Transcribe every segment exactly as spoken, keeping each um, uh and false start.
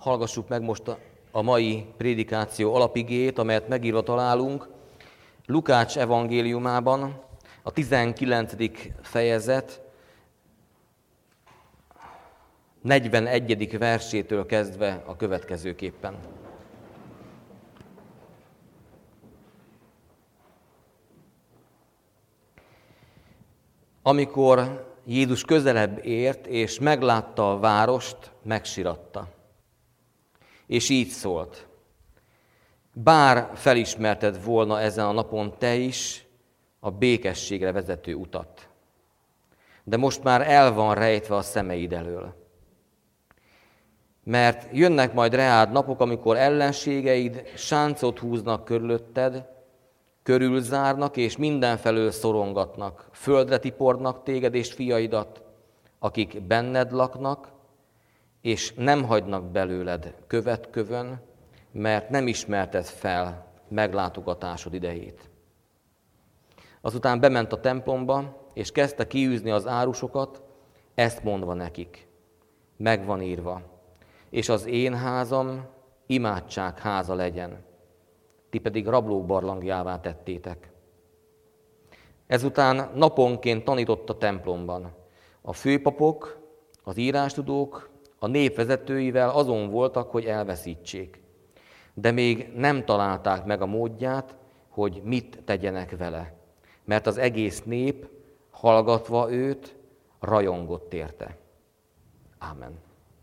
Hallgassuk meg most a mai prédikáció alapigéjét, amelyet megírva találunk Lukács evangéliumában, a tizenkilencedik fejezet negyvenegyedik versétől kezdve a következőképpen. Amikor Jézus közelebb ért, és meglátta a várost, megsiratta. És így szólt: bár felismerted volna ezen a napon te is a békességre vezető utat, de most már el van rejtve a szemeid elől. Mert jönnek majd reád napok, amikor ellenségeid sáncot húznak körülötted, körülzárnak és mindenfelől szorongatnak, földre tipornak téged és fiaidat, akik benned laknak, és nem hagynak belőled követkövön, mert nem ismerted fel meglátogatásod idejét. Azután bement a templomba, és kezdte kiűzni az árusokat, ezt mondva nekik: meg van írva, és az én házam imádság háza legyen, ti pedig rablók barlangjává tettétek. Ezután naponként tanított a templomban. A főpapok, az írástudók, a nép vezetőivel azon voltak, hogy elveszítsék. De még nem találták meg a módját, hogy mit tegyenek vele, mert az egész nép, hallgatva őt, rajongott érte. Ámen.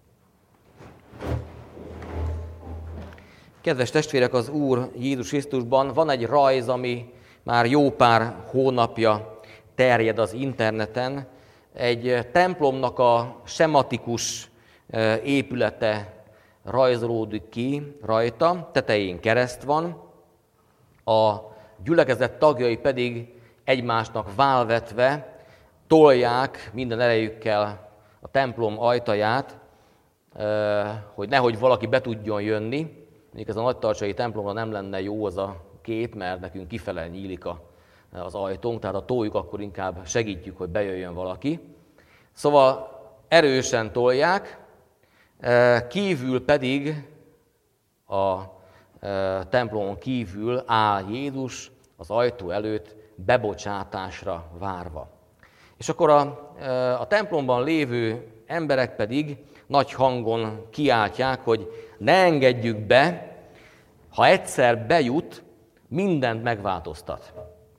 Kedves testvérek, az Úr Jézus Krisztusban van egy rajz, ami már jó pár hónapja terjed az interneten. Egy templomnak a sematikus épülete rajzolódik ki rajta, tetején kereszt van, a gyülekezet tagjai pedig egymásnak válvetve tolják minden erejükkel a templom ajtaját, hogy nehogy valaki be tudjon jönni. Még ez a nagytarcsai templomra nem lenne jó az a kép, mert nekünk kifele nyílik a, az ajtónk, tehát ha toljuk, akkor inkább segítjük, hogy bejöjjön valaki. Szóval erősen tolják, kívül pedig a templomon kívül áll Jézus az ajtó előtt bebocsátásra várva. És akkor a, a templomban lévő emberek pedig nagy hangon kiáltják, hogy ne engedjük be, ha egyszer bejut, mindent megváltoztat.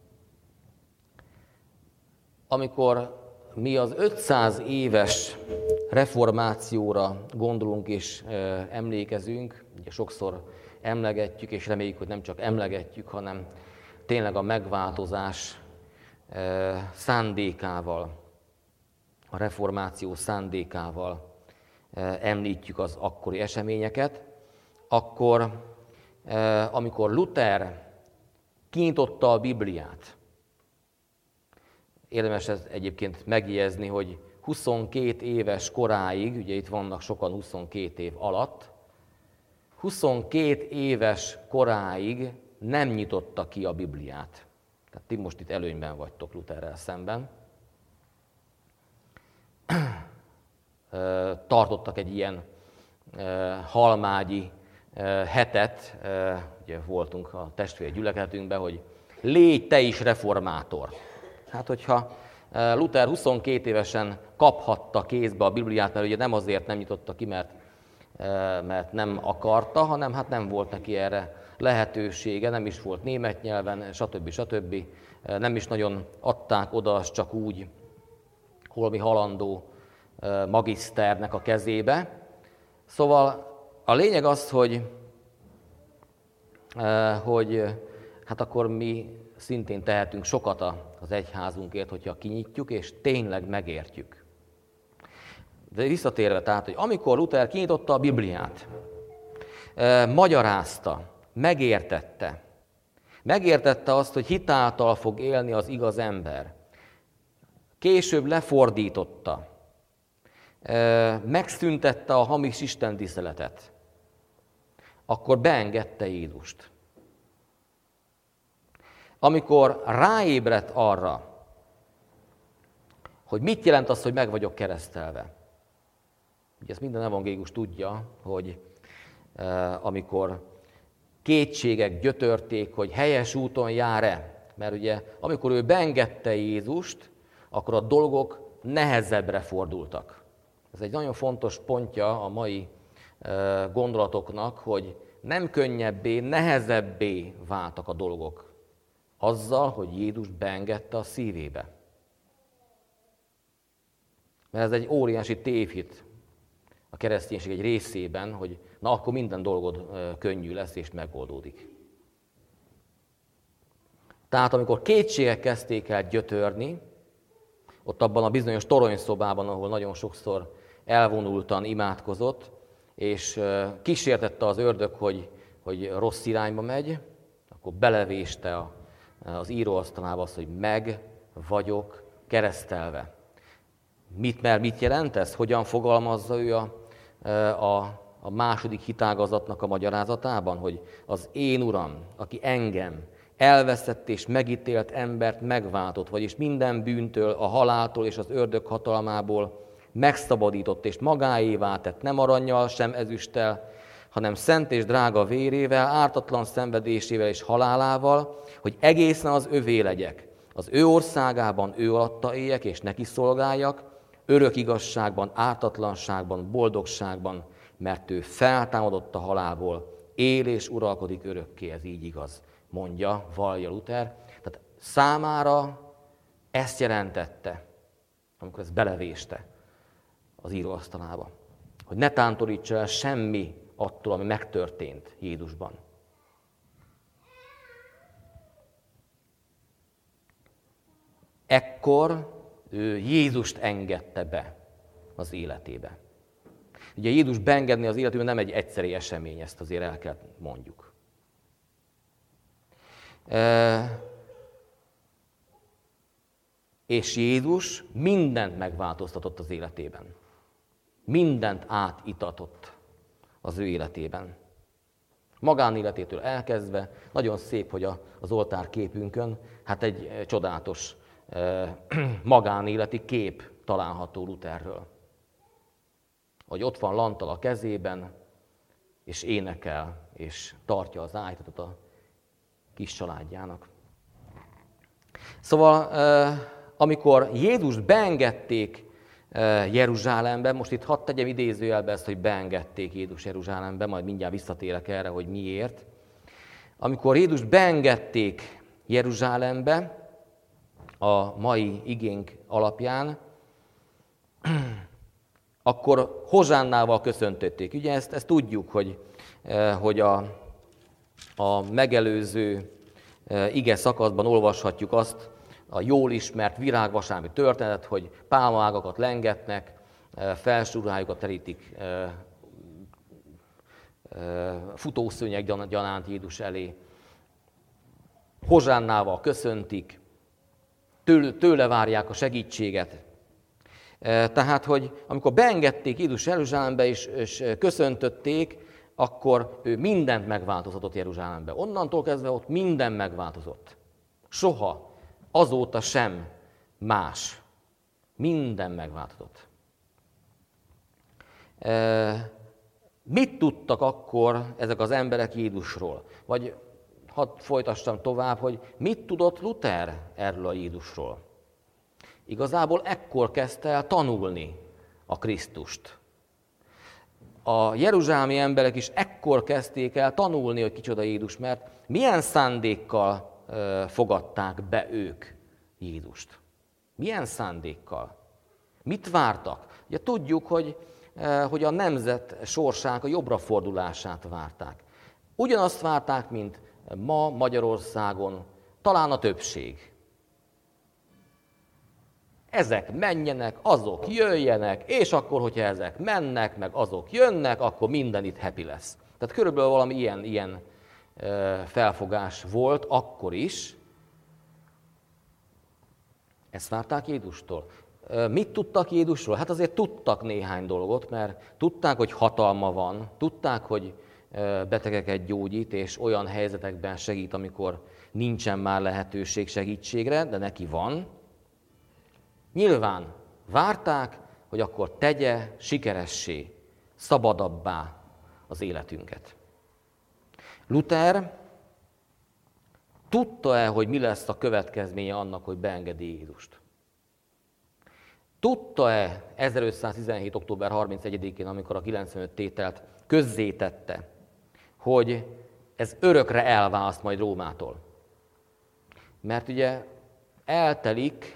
Amikor mi az ötszáz éves reformációra gondolunk és emlékezünk, ugye sokszor emlegetjük, és reméljük, hogy nem csak emlegetjük, hanem tényleg a megváltozás szándékával, a reformáció szándékával említjük az akkori eseményeket, akkor, amikor Luther kinyitotta a Bibliát, érdemes ez egyébként megjegyezni, hogy huszonkét éves koráig, ugye itt vannak sokan huszonkét év alatt, huszonkét éves koráig nem nyitotta ki a Bibliát. Tehát ti most itt előnyben vagytok Lutherrel szemben. Tartottak egy ilyen halmágyi hetet, ugye voltunk a testvér gyülekezetünkben, hogy légy te is reformátor. Hát, hogyha Luther huszonkét évesen kaphatta kézbe a Bibliát, mert ugye nem azért nem nyitotta ki, mert, mert nem akarta, hanem hát nem volt neki erre lehetősége, nem is volt német nyelven, stb. stb. Nem is nagyon adták oda, az csak úgy holmi halandó magiszternek a kezébe. Szóval a lényeg az, hogy, hogy hát akkor mi szintén tehetünk sokat az egyházunkért, hogyha kinyitjuk, és tényleg megértjük. De visszatérve, tehát, hogy amikor Luther kinyitotta a Bibliát, magyarázta, megértette, megértette azt, hogy hitáltal fog élni az igaz ember, később lefordította, megszüntette a hamis istentiszteletet, akkor beengedte Jézust. Amikor ráébredt arra, hogy mit jelent az, hogy meg vagyok keresztelve. Ugye ezt minden evangélikus tudja, hogy amikor kétségek gyötörték, hogy helyes úton jár-e. Mert ugye, amikor ő beengedte Jézust, akkor a dolgok nehezebbre fordultak. Ez egy nagyon fontos pontja a mai gondolatoknak, hogy nem könnyebbé, nehezebbé váltak a dolgok azzal, hogy Jézus beengedte a szívébe. Mert ez egy óriási tévhit a kereszténység egy részében, hogy na akkor minden dolgod könnyű lesz és megoldódik. Tehát amikor kétségek kezdték el gyötörni, ott abban a bizonyos toronyszobában, ahol nagyon sokszor elvonultan imádkozott, és kísértette az ördög, hogy, hogy rossz irányba megy, akkor belevéste a, az íróasztalába azt, hogy meg vagyok keresztelve. Mit, mert mit jelent ez? Hogyan fogalmazza ő a, a, a második hitágazatnak a magyarázatában? Hogy az én Uram, aki engem elveszett és megítélt embert megváltott, vagyis minden bűntől, a haláltól és az ördög hatalmából megszabadított és magáévá tett, nem arannyal, sem ezüsttel, hanem szent és drága vérével, ártatlan szenvedésével és halálával, hogy egészen az övé legyek. Az ő országában ő alatta éljek és neki szolgáljak, örök igazságban, ártatlanságban, boldogságban, mert ő feltámadott a halálból, él és uralkodik örökké, ez így igaz, mondja, vallja Luther. Tehát számára ezt jelentette, amikor ezt belevéste az íróasztalába, hogy ne tántorítsa el semmi attól, ami megtörtént Jézusban. Ekkor ő Jézust engedte be az életébe. Ugye Jézus beengedni az életébe nem egy egyszeri esemény, ezt azért el kell mondjuk. E- és Jézus mindent megváltoztatott az életében. Mindent átitatott az ő életében. Magánéletétől elkezdve, nagyon szép, hogy az oltárképünkön, hát egy csodálatos magánéleti kép található Lutherről. Hogy ott van Lantal a kezében, és énekel, és tartja az ájtatot a kis családjának. Szóval, amikor Jézust beengedték Jeruzsálembe, most itt hadd tegyem idézőjelbe ezt, hogy beengedték Jézus Jeruzsálembe, majd mindjárt visszatérek erre, hogy miért. Amikor Jézust beengedték Jeruzsálembe, a mai igénk alapján, akkor hozsánnával köszöntötték. Ugye ezt, ezt tudjuk, hogy, hogy a, a megelőző ige szakaszban olvashatjuk azt, a jól ismert virágvasárnapi történet, hogy pálmaágakat lengetnek, felső ruhájukat terítik futószőnyeg gyanánt Jézus elé. Hozsánnával köszöntik, tőle, tőle várják a segítséget. Tehát, hogy amikor beengedték Jézus Jeruzsálembe és, és köszöntötték, akkor ő mindent megváltozott Jeruzsálembe. Onnantól kezdve ott minden megváltozott. Soha, azóta sem más. Minden megváltozott. Mit tudtak akkor ezek az emberek Jézusról? Vagy hadd folytassam tovább, hogy mit tudott Luther erről a Jézusról? Igazából ekkor kezdte el tanulni a Krisztust. A jeruzsálemi emberek is ekkor kezdték el tanulni, hogy kicsoda Jézus, mert milyen szándékkal fogadták be ők Jézust? Milyen szándékkal? Mit vártak? Ugye tudjuk, hogy, hogy a nemzet sorsának a jobbra fordulását várták. Ugyanazt várták, mint ma Magyarországon talán a többség. Ezek menjenek, azok jöjjenek, és akkor, hogyha ezek mennek, meg azok jönnek, akkor minden itt happy lesz. Tehát körülbelül valami ilyen, ilyen felfogás volt akkor is. Ezt várták Jézustól. Mit tudtak Jézusról? Hát azért tudtak néhány dolgot, mert tudták, hogy hatalma van, tudták, hogy betegeket gyógyít, és olyan helyzetekben segít, amikor nincsen már lehetőség segítségre, de neki van. Nyilván várták, hogy akkor tegye sikeressé, szabadabbá az életünket. Luther tudta-e, hogy mi lesz a következménye annak, hogy beengedi Jézust? Tudta-e ezerötszáztizenhét. október harmincegyedikén, amikor a kilencvenöt tételt közzétette, hogy ez örökre elválaszt majd Rómától? Mert ugye eltelik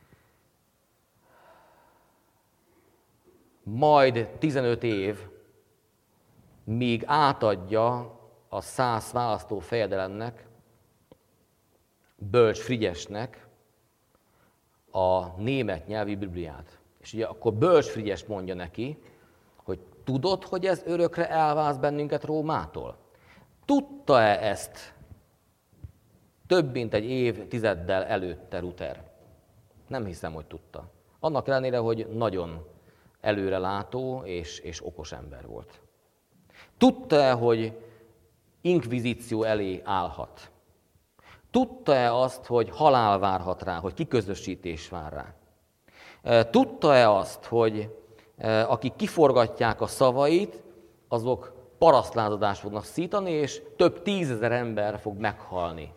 majd tizenöt év, míg átadja a szász választó fejedelemnek, Bölcs Frigyesnek a német nyelvi Bibliát. És ugye akkor Bölcs Frigyes mondja neki, hogy tudod, hogy ez örökre elválaszt bennünket Rómától? Tudta-e ezt több mint egy évtizeddel előtte Luther? Nem hiszem, hogy tudta. Annak ellenére, hogy nagyon előrelátó és, és okos ember volt. Tudta-e, hogy inkvizíció elé állhat? Tudta-e azt, hogy halál várhat rá, hogy kiközösítés vár rá? Tudta-e azt, hogy akik kiforgatják a szavait, azok parasztlázadást fognak szítani, és több tízezer ember fog meghalni?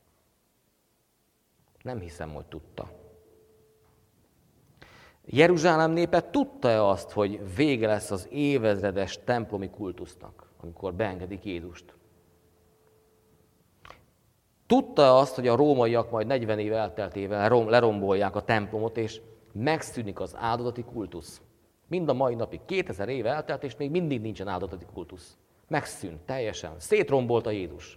Nem hiszem, hogy tudta. Jeruzsálem népe tudta-e azt, hogy vége lesz az évezredes templomi kultusznak, amikor beengedik Jézust? Tudta-e azt, hogy a rómaiak majd negyven év elteltével lerombolják a templomot, és megszűnik az áldozati kultusz? Mind a mai napig, kétezer év eltelt, és még mindig nincsen áldozati kultusz. Megszűnt teljesen, szétrombolt a Jézus.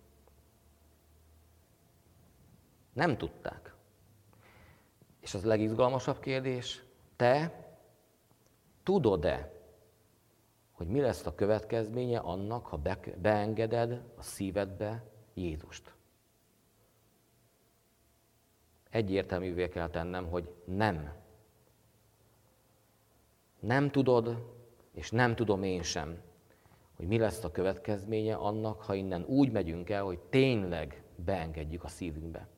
Nem tudták. És az a legizgalmasabb kérdés, te tudod-e, hogy mi lesz a következménye annak, ha beengeded a szívedbe Jézust? Egyértelművé kell tennem, hogy nem. Nem tudod, és nem tudom én sem, hogy mi lesz a következménye annak, ha innen úgy megyünk el, hogy tényleg beengedjük a szívünkbe.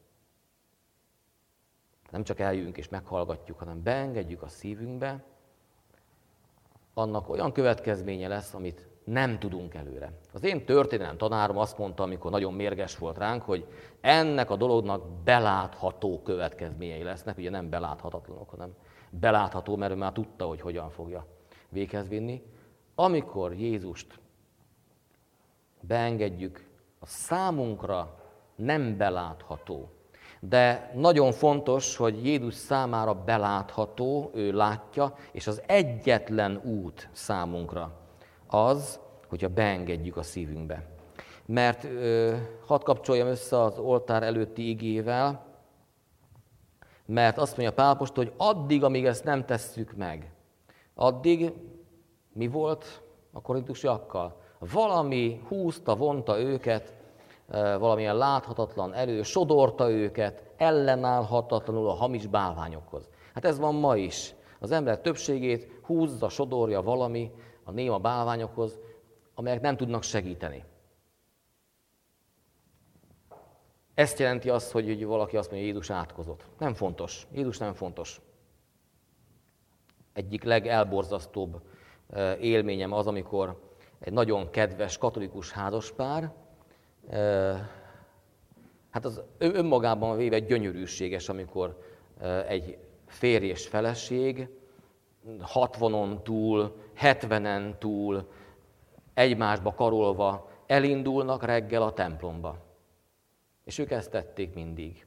Nem csak eljövünk és meghallgatjuk, hanem beengedjük a szívünkbe, annak olyan következménye lesz, amit nem tudunk előre. Az én történelem tanárom azt mondta, amikor nagyon mérges volt ránk, hogy ennek a dolognak belátható következményei lesznek, ugye nem beláthatatlanok, hanem belátható, mert ő már tudta, hogy hogyan fogja véghez vinni. Amikor Jézust beengedjük, a számunkra nem belátható, de nagyon fontos, hogy Jézus számára belátható, ő látja, és az egyetlen út számunkra az, hogyha beengedjük a szívünkbe. Mert ö, hadd kapcsoljam össze az oltár előtti igével, mert azt mondja Pál apostol, hogy addig, amíg ezt nem tesszük meg, addig mi volt a korintusiakkal? Valami húzta, vonta őket, valamilyen láthatatlan erő, sodorta őket, ellenállhatatlanul a hamis bálványokhoz. Hát ez van ma is. Az emberek többségét húzza, sodorja valami a néma bálványokhoz, amelyek nem tudnak segíteni. Ezt jelenti azt, hogy valaki azt mondja, hogy Jézus átkozott. Nem fontos. Jézus nem fontos. Egyik legelborzasztóbb élményem az, amikor egy nagyon kedves katolikus házaspár, hát az önmagában véve gyönyörűséges, amikor egy férj és feleség hatvanon túl, hetvenen túl, egymásba karolva elindulnak reggel a templomba. És ők ezt tették mindig.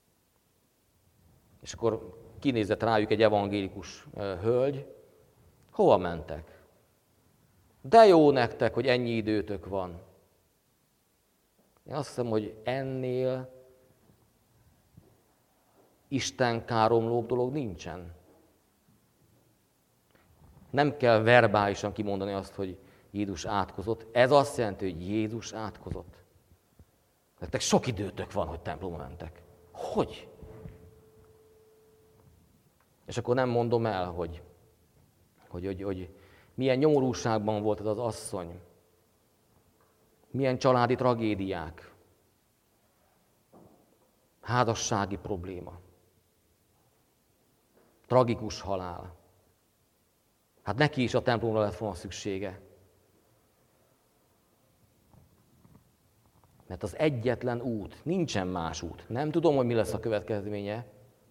És akkor kinézett rájuk egy evangélikus hölgy, hova mentek? De jó nektek, hogy ennyi időtök van. Én azt hiszem, hogy ennél istenkáromlóbb dolog nincsen. Nem kell verbálisan kimondani azt, hogy Jézus átkozott. Ez azt jelenti, hogy Jézus átkozott. Nektek sok időtök van, hogy templomba mentek. Hogy? És akkor nem mondom el, hogy, hogy, hogy, hogy milyen nyomorúságban volt ez az asszony. Milyen családi tragédiák. Házassági probléma. Tragikus halál. Hát neki is a templomra lett volna szüksége. Mert az egyetlen út, nincsen más út. Nem tudom, hogy mi lesz a következménye.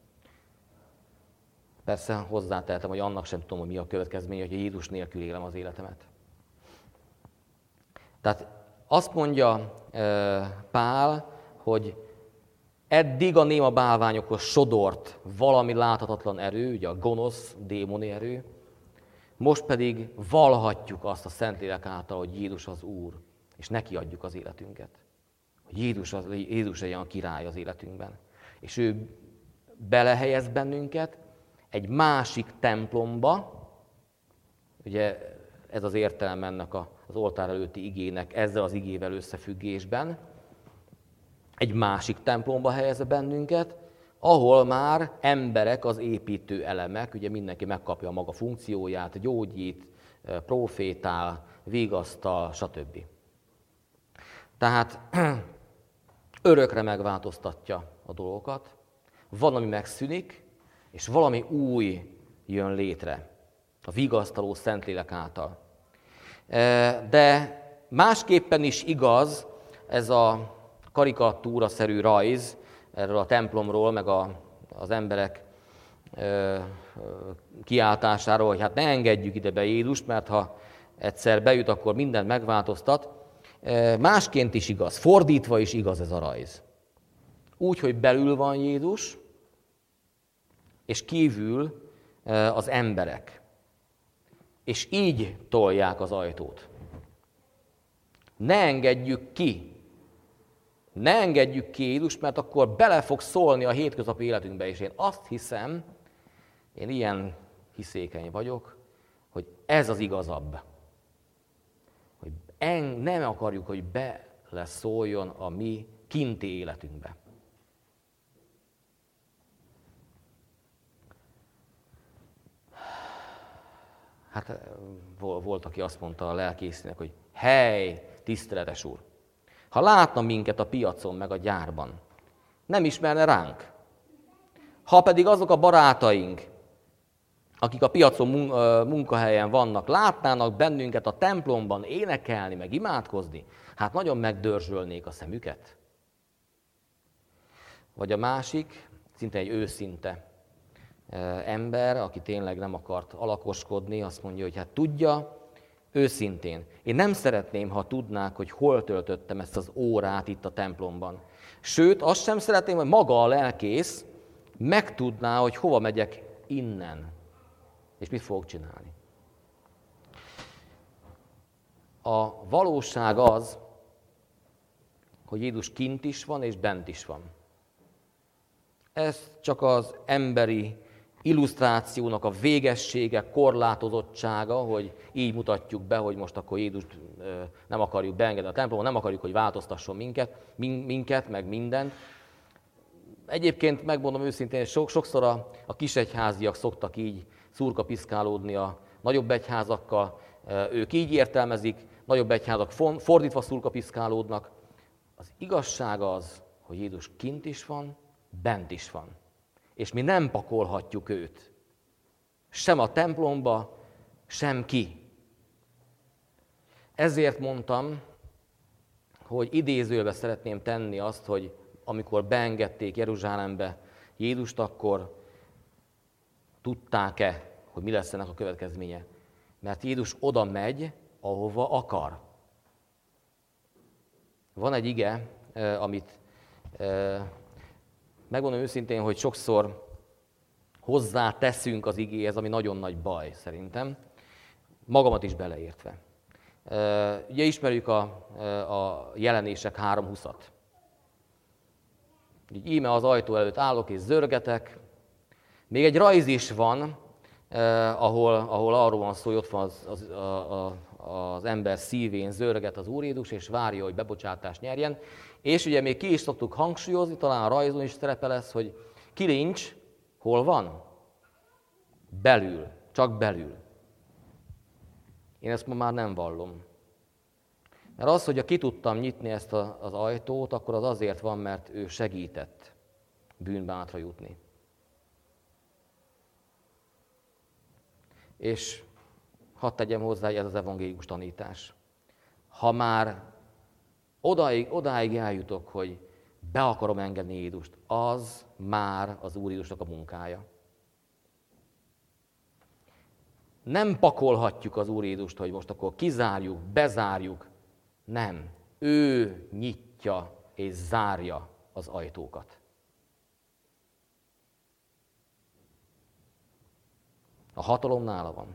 Persze hozzátehetem, hogy annak sem tudom, hogy mi a következménye, hogy Jézus nélkül élem az életemet. Tehát azt mondja Pál, hogy eddig a néma bálványokhoz sodort valami láthatatlan erő, ugye a gonosz, démoni erő, most pedig vallhatjuk azt a Szentlélek által, hogy Jézus az Úr, és neki adjuk az életünket. Hogy Jézus, az, Jézus legyen a király az életünkben. És ő belehelyez bennünket egy másik templomba, ugye ez az értelem ennek az oltár előtti igének, ezzel az igével összefüggésben, egy másik templomba helyez bennünket, ahol már emberek az építő elemek, ugye mindenki megkapja a maga funkcióját, gyógyít, profétál, vigasztal, stb. Tehát örökre megváltoztatja a dolgokat, van, ami megszűnik, és valami új jön létre a vigasztaló Szentlélek által. De másképpen is igaz ez a karikatúraszerű rajz erről a templomról, meg a, az emberek ö, kiáltásáról, hogy hát ne engedjük ide be Jézust, mert ha egyszer bejut, akkor mindent megváltoztat. Másként is igaz, fordítva is igaz ez a rajz. Úgy, hogy belül van Jézus, és kívül az emberek. És így tolják az ajtót. Ne engedjük ki. Ne engedjük ki Jézust, mert akkor bele fog szólni a hétköznapi életünkbe, és én azt hiszem, én ilyen hiszékeny vagyok, hogy ez az igazabb. Hogy en, nem akarjuk, hogy bele szóljon a mi kinti életünkbe. Hát volt, aki azt mondta a lelkésznek, hogy hely, tiszteletes úr, ha látna minket a piacon meg a gyárban, nem ismerne ránk. Ha pedig azok a barátaink, akik a piacon munkahelyen vannak, látnának bennünket a templomban énekelni, meg imádkozni, hát nagyon megdörzsölnék a szemüket. Vagy a másik, szinte egy őszinte ember, aki tényleg nem akart alakoskodni, azt mondja, hogy hát tudja, őszintén, én nem szeretném, ha tudnák, hogy hol töltöttem ezt az órát itt a templomban. Sőt, azt sem szeretném, hogy maga a lelkész megtudná, hogy hova megyek innen, és mit fogok csinálni. A valóság az, hogy Jézus kint is van, és bent is van. Ez csak az emberi illusztrációnak a végessége, korlátozottsága, hogy így mutatjuk be, hogy most akkor Jézust nem akarjuk beengedni a templomba, nem akarjuk, hogy változtasson minket, minket, meg mindent. Egyébként megmondom őszintén, sok, sokszor a, a kisegyháziak szoktak így szurkapiszkálódni a nagyobb egyházakkal, ők így értelmezik, nagyobb egyházak fordítva szurkapiszkálódnak. Az igazság az, hogy Jézus kint is van, bent is van. És mi nem pakolhatjuk őt. Sem a templomba, sem ki. Ezért mondtam, hogy idézőbe szeretném tenni azt, hogy amikor beengedték Jeruzsálembe Jézust, akkor tudták-e, hogy mi lesz ennek a következménye. Mert Jézus oda megy, ahova akar. Van egy ige, amit megmondom őszintén, hogy sokszor hozzá teszünk az igéhez, ami nagyon nagy baj szerintem, magamat is beleértve. Ugye ismerjük a, a jelenések három húszat. Íme az ajtó előtt állok és zörgetek. Még egy rajz is van, eh, ahol, ahol arról van szó, hogy ott van az, az, a, a, az ember szívén zörget az Úr Jézus, és várja, hogy bebocsátást nyerjen. És ugye még ki is szoktuk hangsúlyozni, talán a rajzon is szerepe lesz, hogy kilincs hol van? Belül, csak belül. Én ezt ma már nem vallom. Mert az, hogy ki tudtam nyitni ezt a, az ajtót, akkor az azért van, mert ő segített bűnbátra jutni. És hadd tegyem hozzá, hogy ez az evangélikus tanítás. Ha már odáig, odáig eljutok, hogy be akarom engedni Jézust, az már az Úr Jézusnak a munkája. Nem pakolhatjuk az Úr Jézust, hogy most akkor kizárjuk, bezárjuk. Nem. Ő nyitja és zárja az ajtókat. A hatalom nála van.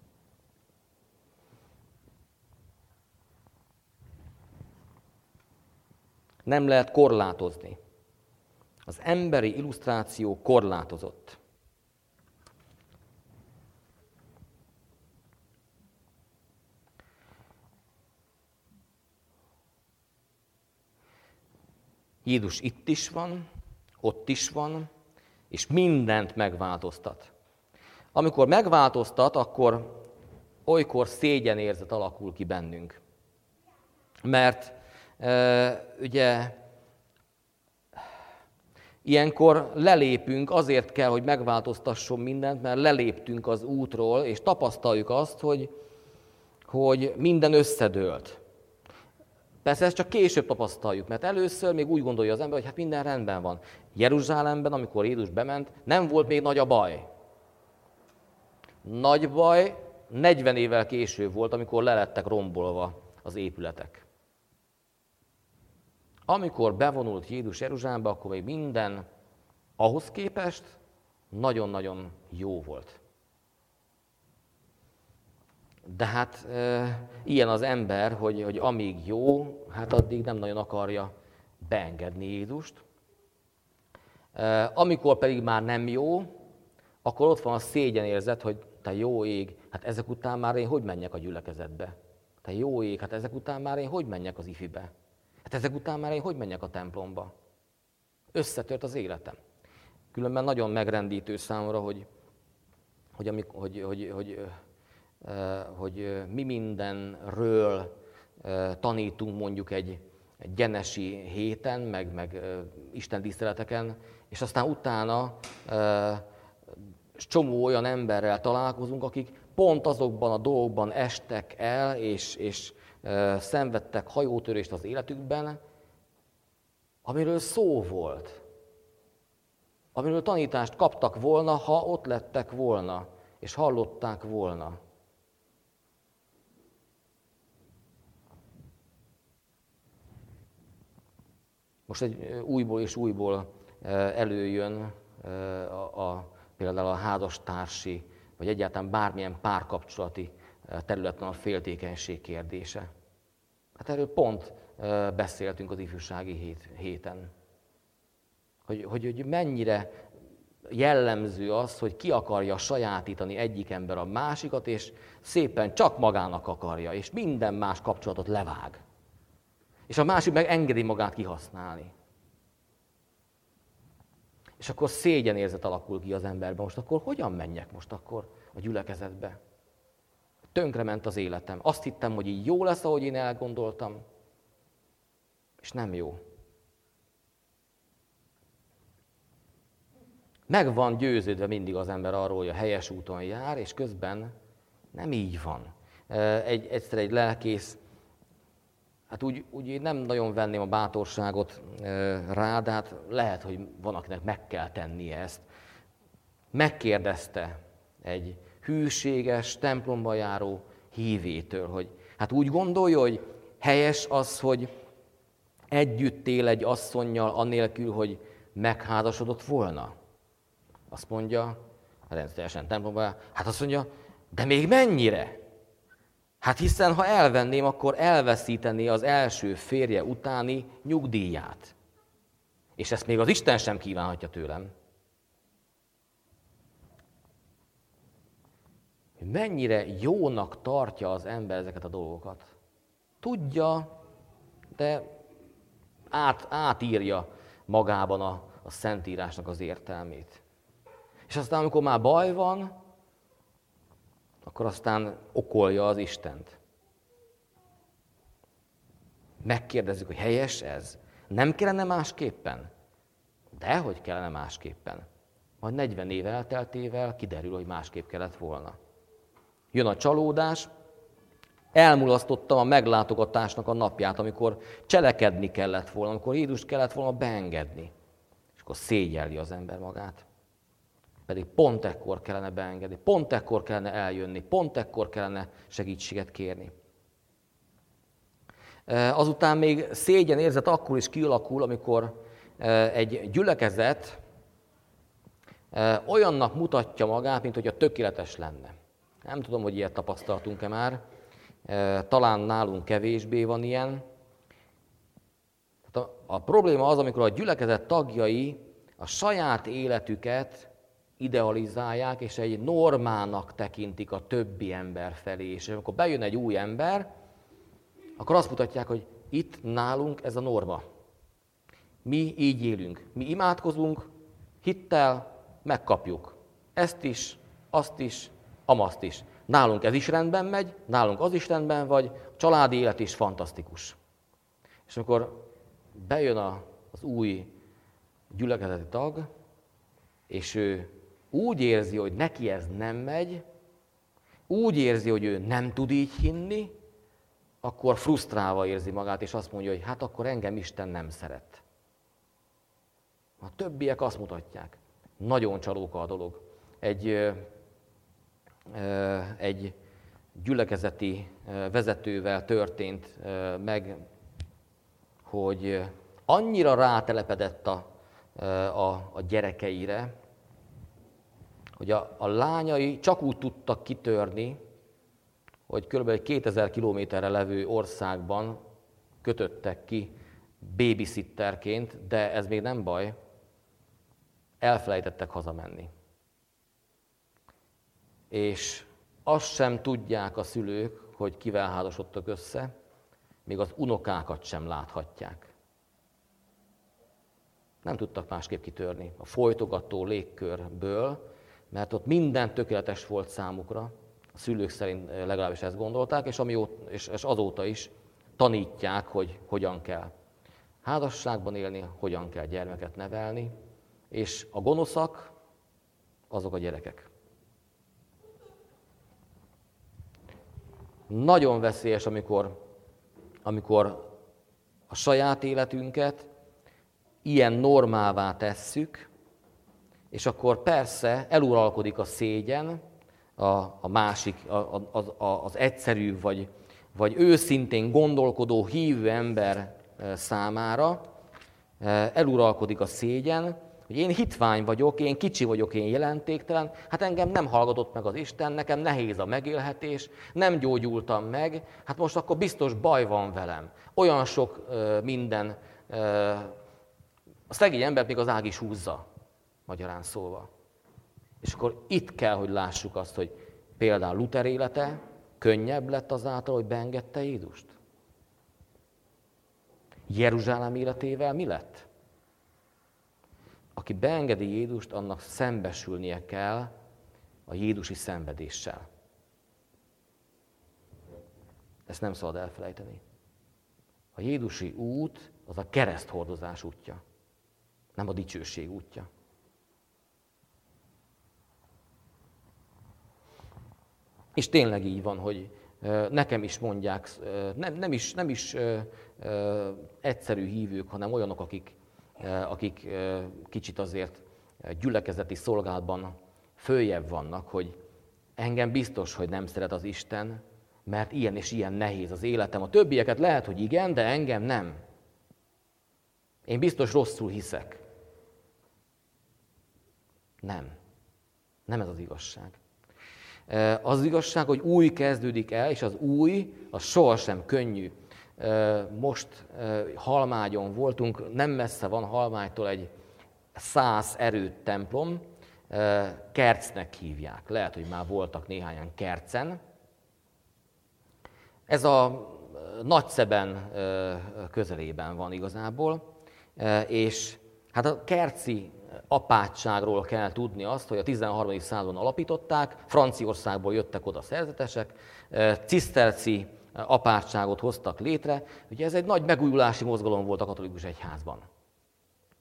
Nem lehet korlátozni. Az emberi illusztráció korlátozott. Jézus itt is van, ott is van, és mindent megváltoztat. Amikor megváltoztat, akkor olykor szégyenérzet alakul ki bennünk. Mert e, ugye ilyenkor lelépünk, azért kell, hogy megváltoztasson mindent, mert leléptünk az útról, és tapasztaljuk azt, hogy, hogy minden összedőlt. Persze ezt csak később tapasztaljuk, mert először még úgy gondolja az ember, hogy hát minden rendben van. Jeruzsálemben, amikor Jézus bement, nem volt még nagy a baj. Nagy baj negyven évvel később volt, amikor lelettek rombolva az épületek. Amikor bevonult Jézus Jeruzsálembe, akkor még minden ahhoz képest nagyon-nagyon jó volt. De hát e, ilyen az ember, hogy, hogy amíg jó, hát addig nem nagyon akarja beengedni Jézust. E, amikor pedig már nem jó, akkor ott van a szégyenérzet, hogy te jó ég, hát ezek után már én hogy menjek a gyülekezetbe? Te jó ég, hát ezek után már én hogy menjek az ifibe? Hát ezek után már én hogy menjek a templomba? Összetört az életem. Különben nagyon megrendítő számomra, hogy, hogy, amikor, hogy, hogy, hogy, hogy, hogy mi mindenről tanítunk mondjuk egy, egy genesi héten, meg, meg Isten tiszteleteken, és aztán utána csomó olyan emberrel találkozunk, akik pont azokban a dolgokban estek el, és, és e, szenvedtek hajótörést az életükben, amiről szó volt. Amiről tanítást kaptak volna, ha ott lettek volna, és hallották volna. Most egy újból és újból előjön a, a például a házastársi, vagy egyáltalán bármilyen párkapcsolati területen a féltékenység kérdése. Hát erről pont beszéltünk az ifjúsági hét, héten. Hogy, hogy, hogy mennyire jellemző az, hogy ki akarja sajátítani egyik ember a másikat, és szépen csak magának akarja, és minden más kapcsolatot levág. És a másik meg engedi magát kihasználni. És akkor szégyenérzet alakul ki az emberben. Most akkor hogyan menjek most akkor a gyülekezetbe? Tönkrement az életem. Azt hittem, hogy így jó lesz, ahogy én elgondoltam. És nem jó. Meg van győződve mindig az ember arról, hogy a helyes úton jár, és közben nem így van. Egy, egyszer egy lelkész, hát úgy, úgy nem nagyon venném a bátorságot rá, de hát lehet, hogy van, akinek meg kell tennie ezt. Megkérdezte egy hűséges, templomba járó hívétől, hogy hát úgy gondolja, hogy helyes az, hogy együtt él egy asszonnyal, annélkül, hogy megházasodott volna. Azt mondja, rendszeresen templomba jár, hát azt mondja, de még mennyire? Hát hiszen, ha elvenném, akkor elveszítené az első férje utáni nyugdíját. És ezt még az Isten sem kívánhatja tőlem. Mennyire jónak tartja az ember ezeket a dolgokat. Tudja, de át, átírja magában a, a Szentírásnak az értelmét. És aztán, amikor már baj van, akkor aztán okolja az Istent. Megkérdezzük, hogy helyes ez? Nem kellene másképpen? Dehogy kellene másképpen. Majd negyven év elteltével kiderül, hogy másképp kellett volna. Jön a csalódás, elmulasztottam a meglátogatásnak a napját, amikor cselekedni kellett volna, amikor Jézust kellett volna beengedni. És akkor szégyelli az ember magát. Pedig pont ekkor kellene beengedni, pont ekkor kellene eljönni, pont ekkor kellene segítséget kérni. Azután még szégyen érzet akkor is kialakul, amikor egy gyülekezet olyannak mutatja magát, mint hogy a tökéletes lenne. Nem tudom, hogy ilyet tapasztaltunk-e már, talán nálunk kevésbé van ilyen. A probléma az, amikor a gyülekezet tagjai a saját életüket idealizálják, és egy normának tekintik a többi ember felé. És amikor bejön egy új ember, akkor azt mutatják, hogy itt nálunk ez a norma. Mi így élünk. Mi imádkozunk, hittel megkapjuk. Ezt is, azt is, amazt is. Nálunk ez is rendben megy, nálunk az is rendben vagy, a családi élet is fantasztikus. És amikor bejön a, az új gyülekezeti tag, és ő úgy érzi, hogy neki ez nem megy, úgy érzi, hogy ő nem tud így hinni, akkor frusztrálva érzi magát, és azt mondja, hogy hát akkor engem Isten nem szeret. A többiek azt mutatják. Nagyon csalóka a dolog. Egy, ö, ö, egy gyülekezeti vezetővel történt ö, meg, hogy annyira rátelepedett a, a, a gyerekeire, hogy a, a lányai csak úgy tudtak kitörni, hogy kb. kétezer kilométerre levő országban kötöttek ki babysitterként, de ez még nem baj, elfelejtettek hazamenni. És azt sem tudják a szülők, hogy kivel házasodtak össze, még az unokákat sem láthatják. Nem tudtak másképp kitörni a folytogató légkörből, mert ott minden tökéletes volt számukra, a szülők szerint legalábbis ezt gondolták, és, amióta, és, és azóta is tanítják, hogy hogyan kell házasságban élni, hogyan kell gyermeket nevelni, és a gonoszak azok a gyerekek. Nagyon veszélyes, amikor, amikor a saját életünket ilyen normává tesszük, és akkor persze eluralkodik a szégyen, a, a másik, a, a, a, az egyszerű vagy, vagy őszintén gondolkodó hívő ember számára, eluralkodik a szégyen, hogy én hitvány vagyok, én kicsi vagyok, én jelentéktelen, hát engem nem hallgatott meg az Isten, nekem nehéz a megélhetés, nem gyógyultam meg, hát most akkor biztos baj van velem. Olyan sok uh, minden, uh, a szegény embert még az ág is húzza, magyarán szólva. És akkor itt kell, hogy lássuk azt, hogy például Luther élete könnyebb lett azáltal, hogy beengedte Jézust. Jeruzsálem életével mi lett? Aki beengedi Jézust, annak szembesülnie kell a jézusi szenvedéssel. Ezt nem szabad elfelejteni. A jézusi út az a kereszthordozás útja, nem a dicsőség útja. És tényleg így van, hogy nekem is mondják, nem, nem is, nem is egyszerű hívők, hanem olyanok, akik, akik kicsit azért gyülekezeti szolgálatban följebb vannak, hogy engem biztos, hogy nem szeret az Isten, mert ilyen és ilyen nehéz az életem. A többieket lehet, hogy igen, de engem nem. Én biztos rosszul hiszek. Nem. Nem ez az igazság. Az igazság, hogy új kezdődik el, és az új, az sohasem könnyű. Most Halmágyon voltunk, nem messze van Halmágytól egy száz erőd templom, Kercnek hívják. Lehet, hogy már voltak néhányan Kercen. Ez a Nagyszeben közelében van igazából, és hát a kerci apátságról kell tudni azt, hogy a tizenharmadik században alapították, Franciaországból jöttek oda szerzetesek, ciszterci apátságot hoztak létre. Ugye ez egy nagy megújulási mozgalom volt a katolikus egyházban.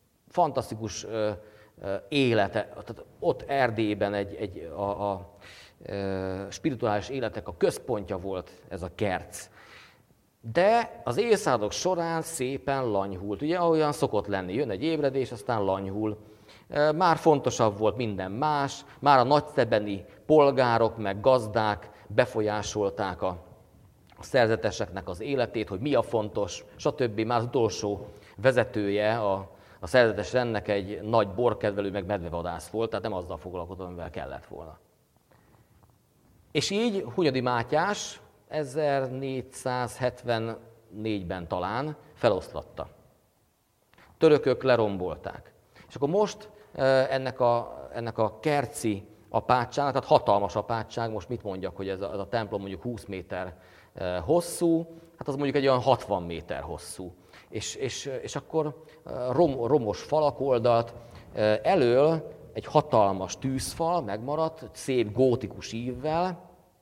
Fantasztikus élete, tehát ott Erdélyben egy, egy, a, a, spirituális életek a központja volt ez a kerc. De az évszázadok során szépen lanyhult. Ugye olyan szokott lenni, jön egy ébredés, aztán lanyhul. Már fontosabb volt minden más, már a nagyszebeni polgárok meg gazdák befolyásolták a szerzeteseknek az életét, hogy mi a fontos, stb. Már az utolsó vezetője a, a szerzetes rendnek egy nagy borkedvelő, meg medvevadász volt, tehát nem azzal foglalkozott, amivel kellett volna. És így Hunyadi Mátyás ezernégyszázhetvennégyben talán feloszlatta. Törökök lerombolták. És akkor most ennek a, ennek a kerci apátságnak, tehát hatalmas apátság, most mit mondjak, hogy ez a, ez a templom mondjuk húsz méter hosszú, hát az mondjuk egy olyan hatvan méter hosszú. És, és, és akkor rom, romos falak oldalt, elől egy hatalmas tűzfal megmaradt, szép gótikus ívvel,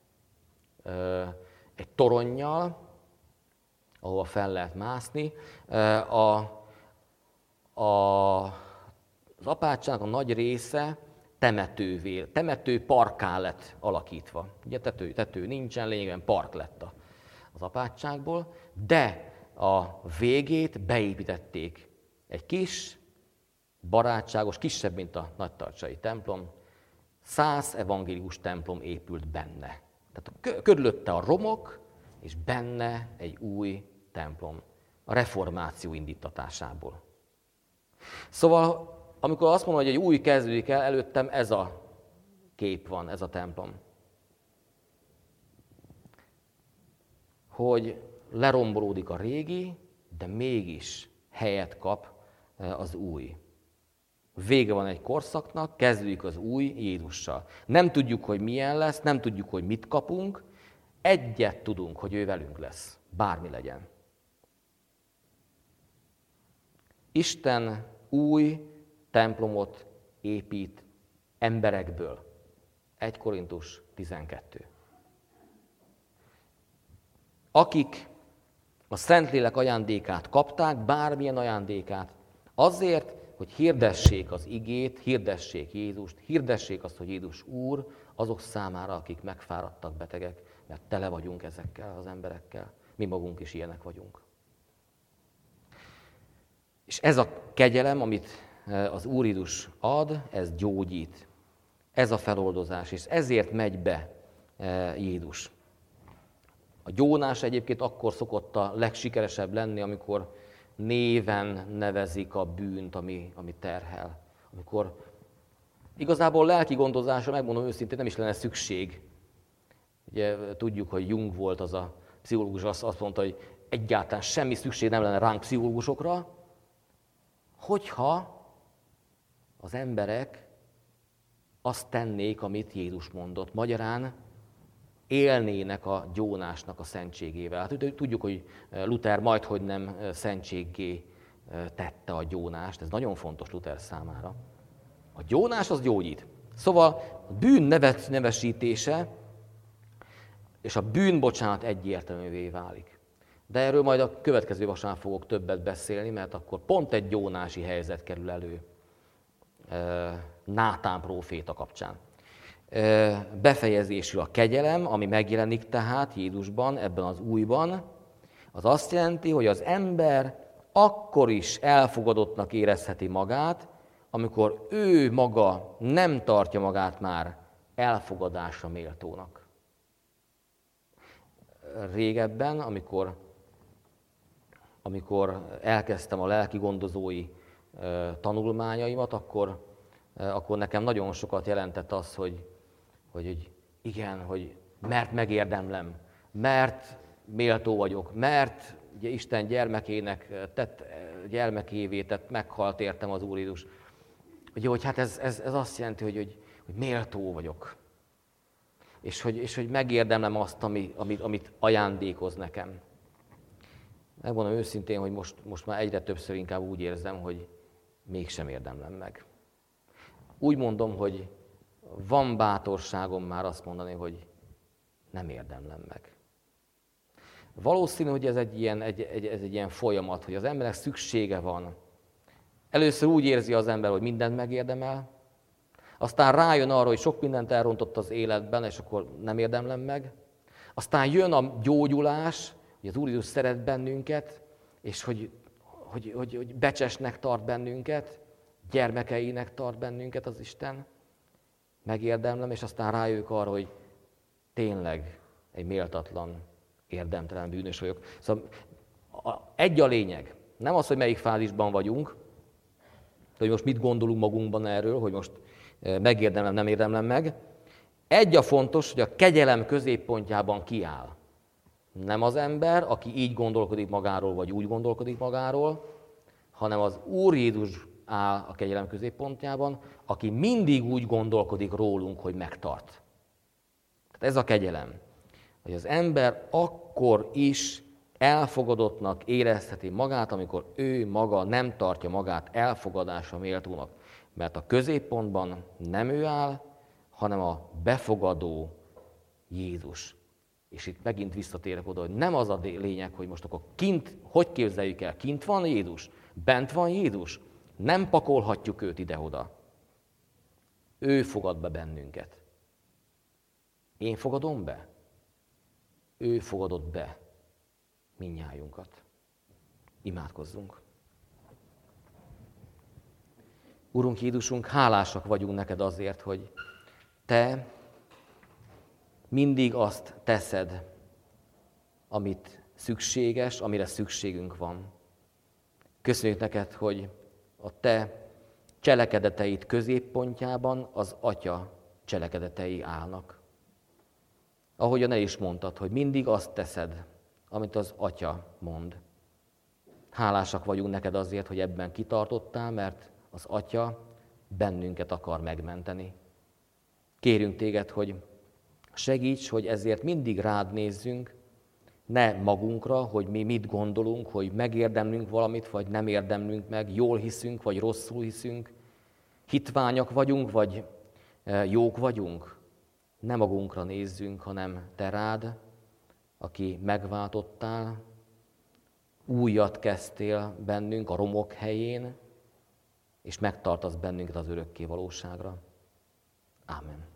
egy toronnyal, ahova fel lehet mászni. A, a, az apátságnak a nagy része temetővé, temető parkká lett alakítva. Ugye tető, tető nincsen, lényegében park lett az apátságból, de a végét beépítették egy kis, barátságos, kisebb, mint a nagytartsai templom, száz evangélikus templom épült benne. Tehát körülötte a romok, és benne egy új templom, a reformáció indítatásából. Szóval, amikor azt mondom, hogy egy új kezdődik el, előttem ez a kép van, ez a templom. Hogy lerombolódik a régi, de mégis helyet kap az új. Vége van egy korszaknak, kezdődik az új Jézussal. Nem tudjuk, hogy milyen lesz, nem tudjuk, hogy mit kapunk, egyet tudunk, hogy ő velünk lesz, bármi legyen. Isten új templomot épít emberekből. egy Korintus tizenkettő. Akik a Szentlélek ajándékát kapták, bármilyen ajándékát, azért, hogy hirdessék az igét, hirdessék Jézust, hirdessék azt, hogy Jézus Úr, azok számára, akik megfáradtak, betegek, mert tele vagyunk ezekkel az emberekkel. Mi magunk is ilyenek vagyunk. És ez a kegyelem, amit az Úr Jézus ad, ez gyógyít. Ez a feloldozás, és ezért megy be Jézus. A gyónás egyébként akkor szokott a legsikeresebb lenni, amikor néven nevezik a bűnt, ami, ami terhel. Amikor igazából lelki gondozásra, megmondom őszintén, nem is lenne szükség. Ugye tudjuk, hogy Jung volt az a pszichológus, azt mondta, hogy egyáltalán semmi szükség nem lenne ránk pszichológusokra, hogyha az emberek azt tennék, amit Jézus mondott. Magyarán élnének a gyónásnak a szentségével. Hát tudjuk, hogy Luther majdhogy nem szentséggé tette a gyónást, ez nagyon fontos Luther számára. A gyónás az gyógyít. Szóval a bűn nevesítése és a bűnbocsánat egyértelművé válik. De erről majd a következő vasárnap fogok többet beszélni, mert akkor pont egy gyónási helyzet kerül elő Nátán próféta kapcsán. Befejezésül a kegyelem, ami megjelenik tehát Jézusban, ebben az újban, az azt jelenti, hogy az ember akkor is elfogadottnak érezheti magát, amikor ő maga nem tartja magát már elfogadásra méltónak. Régebben, amikor, amikor elkezdtem a lelki gondozói tanulmányaimat, akkor, akkor nekem nagyon sokat jelentett az, hogy Hogy, hogy igen, hogy mert megérdemlem, mert méltó vagyok, mert ugye Isten gyermekének tett, gyermekévé tett, meghalt értem az Úr Jézus. Ugye, hogy hát ez, ez, ez azt jelenti, hogy, hogy, hogy méltó vagyok. És hogy, és hogy megérdemlem azt, ami, amit, amit ajándékoz nekem. Megmondom őszintén, hogy most, most már egyre többször inkább úgy érzem, hogy mégsem érdemlem meg. Úgy mondom, hogy van bátorságom már azt mondani, hogy nem érdemlem meg. Valószínű, hogy ez egy ilyen, egy, egy, ez egy ilyen folyamat, hogy az embernek szüksége van. Először úgy érzi az ember, hogy mindent megérdemel, Aztán rájön arra, hogy sok mindent elrontott az életben, és akkor nem érdemlem meg. Aztán jön a gyógyulás, hogy az Úr Jézus szeret bennünket, és hogy, hogy, hogy, hogy becsesnek tart bennünket, gyermekeinek tart bennünket az Isten. Megérdemlem, és aztán rájövök arra, hogy tényleg egy méltatlan, érdemtelen bűnös vagyok. Szóval egy a lényeg. Nem az, hogy melyik fázisban vagyunk, hogy most mit gondolunk magunkban erről, hogy most megérdemlem, nem érdemlem meg. Egy a fontos, hogy a kegyelem középpontjában kiáll. Nem az ember, aki így gondolkodik magáról, vagy úgy gondolkodik magáról, hanem az Úr Jézus áll a kegyelem középpontjában, aki mindig úgy gondolkodik rólunk, hogy megtart. Tehát ez a kegyelem, hogy az ember akkor is elfogadottnak érezheti magát, amikor ő maga nem tartja magát elfogadásra méltónak. Mert a középpontban nem ő áll, hanem a befogadó Jézus. És itt megint visszatérek oda, hogy nem az a lényeg, hogy most akkor kint, hogy képzeljük el, kint van Jézus, bent van Jézus, nem pakolhatjuk őt ide-oda. Ő fogad be bennünket. Én fogadom be? Ő fogadott be mindnyájunkat. Imádkozzunk. Urunk Jézusunk, hálásak vagyunk neked azért, hogy te mindig azt teszed, amit szükséges, amire szükségünk van. Köszönjük neked, hogy a te cselekedeteid középpontjában az Atya cselekedetei állnak. Ahogyan el is mondtad, hogy mindig azt teszed, amit az Atya mond. Hálásak vagyunk neked azért, hogy ebben kitartottál, mert az Atya bennünket akar megmenteni. Kérünk téged, hogy segíts, hogy ezért mindig rád nézzünk, ne magunkra, hogy mi mit gondolunk, hogy megérdemlünk valamit, vagy nem érdemlünk meg, jól hiszünk, vagy rosszul hiszünk, hitványak vagyunk, vagy jók vagyunk. Ne magunkra nézzünk, hanem te rád, aki megváltottál, újat kezdtél bennünk a romok helyén, és megtartasz bennünket az örökké valóságra. Ámen.